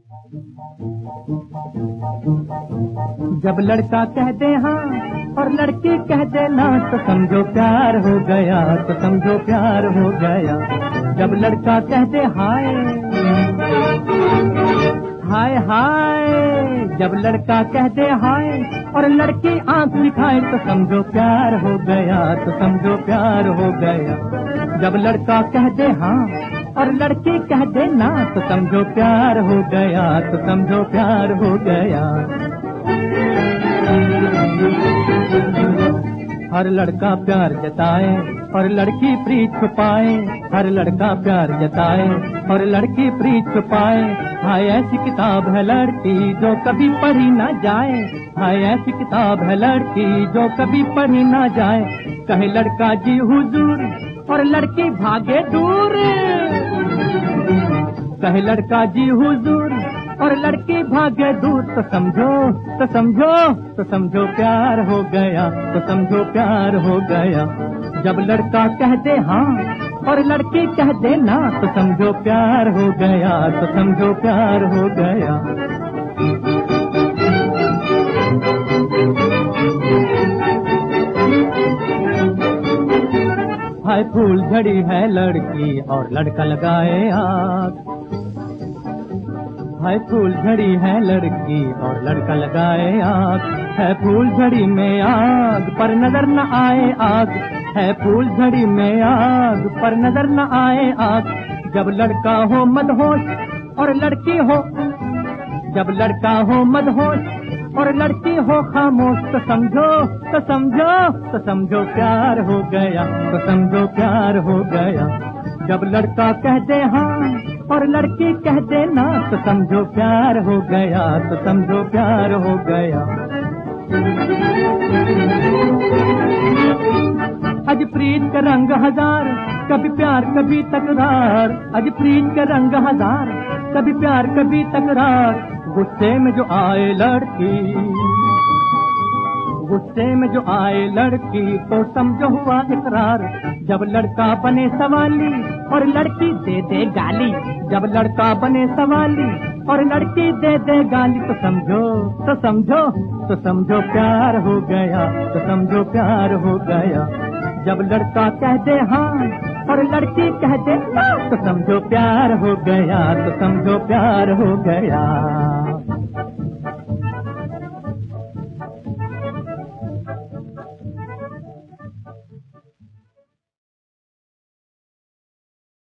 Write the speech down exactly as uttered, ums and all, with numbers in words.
जब लड़का कह दे हाँ और लड़की कह दे ना तो समझो प्यार हो गया, तो समझो प्यार हो गया। जब लड़का कह दे हाय हाय हाय, जब लड़का कह दे हाय और लड़की आंख दिखाए तो समझो प्यार हो गया, तो समझो प्यार हो गया। जब लड़का कह दे हाँ और लड़की कह दे ना तो समझो प्यार हो गया, तो समझो प्यार हो गया। हर लड़का प्यार जताए और लड़की प्रीत छुपाए, हर लड़का प्यार जताए और लड़की प्रीत छुपाए। हाय ऐसी किताब है लड़की जो कभी पढ़ी ना जाए, हाय ऐसी किताब है लड़की जो कभी पढ़ी ना जाए। कहे लड़का जी हुजूर और लड़की भागे दूर, कहे लड़का जी हुजूर और लड़की भागे दूर तो समझो तो समझो तो समझो प्यार हो गया, तो समझो प्यार हो गया। जब लड़का कह दे हाँ और लड़की कह दे ना तो समझो प्यार हो गया, तो समझो प्यार हो गया। हाय फूल झड़ी है लड़की और लड़का लगाए आग, हाय फूल झड़ी है लड़की और लड़का लगाए आग। है फूल झड़ी में आग पर नजर न आए आग, है फूल झड़ी में आग पर नजर न आए आग। जब लड़का हो मदहोश और लड़की हो, जब लड़का हो मदहोश और लड़की हो खामोश तो समझो तो समझो तो समझो प्यार हो गया, तो समझो प्यार हो गया। जब लड़का कह दे हाँ और लड़की कह दे ना तो समझो प्यार हो गया, तो समझो प्यार हो गया। अज प्रीत के रंग हजार, कभी प्यार कभी तकरार, अज प्रीत के रंग हजार, कभी प्यार कभी तकरार। गुस्से में जो आए लड़की, गुस्से में जो आए लड़की तो समझो हुआ इकरार। जब लड़का बने सवाली और लड़की दे दे गाली, जब लड़का बने सवाली और लड़की दे दे गाली तो समझो तो समझो तो समझो प्यार हो गया, तो समझो प्यार हो गया। जब लड़का कह दे हाँ और लड़की कह दे ना तो समझो प्यार हो गया, तो समझो प्यार हो गया।